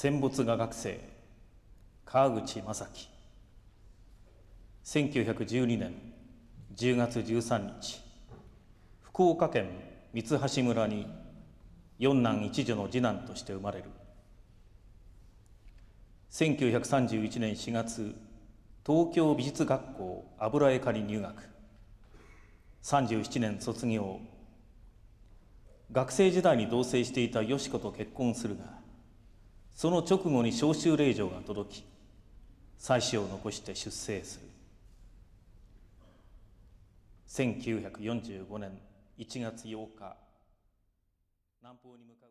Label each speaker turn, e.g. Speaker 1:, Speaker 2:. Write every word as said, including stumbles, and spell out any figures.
Speaker 1: 戦没画学生川口正樹。せんきゅうひゃくじゅうにねんじゅうがつじゅうさんにち、福岡県三橋村に四男一女の次男として生まれる。せんきゅうひゃくさんじゅういちねんしがつ、東京美術学校油絵科に入学。さんじゅうななねん卒業。学生時代に同棲していたよし子と結婚するが、その直後に召集令状が届き、妻子を残して出征する。せんきゅうひゃくよんじゅうごねんいちがつようか、南方に向か